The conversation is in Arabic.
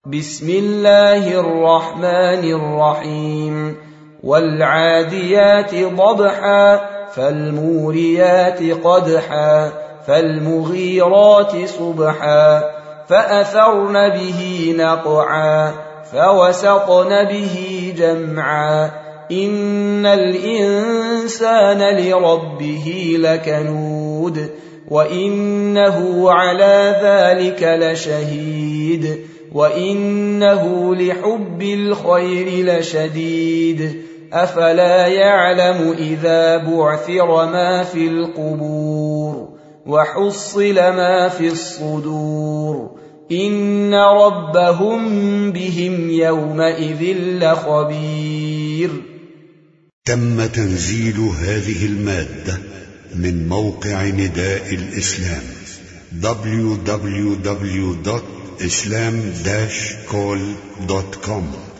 بسم الله الرحمن الرحيم والعاديات ضبحا فالموريات قدحا فالمغيرات صبحا فأثرن به نقعا فوسطن به جمعا إن الإنسان لربه لكنود وإنه على ذلك لشهيد وإنه لحب الخير لشديد أفلا يعلم إذا بعثر ما في القبور وحصل ما في الصدور إن ربهم بهم يومئذ لخبير. تم تنزيل هذه المادة من موقع نداء الإسلام www.islam-call.com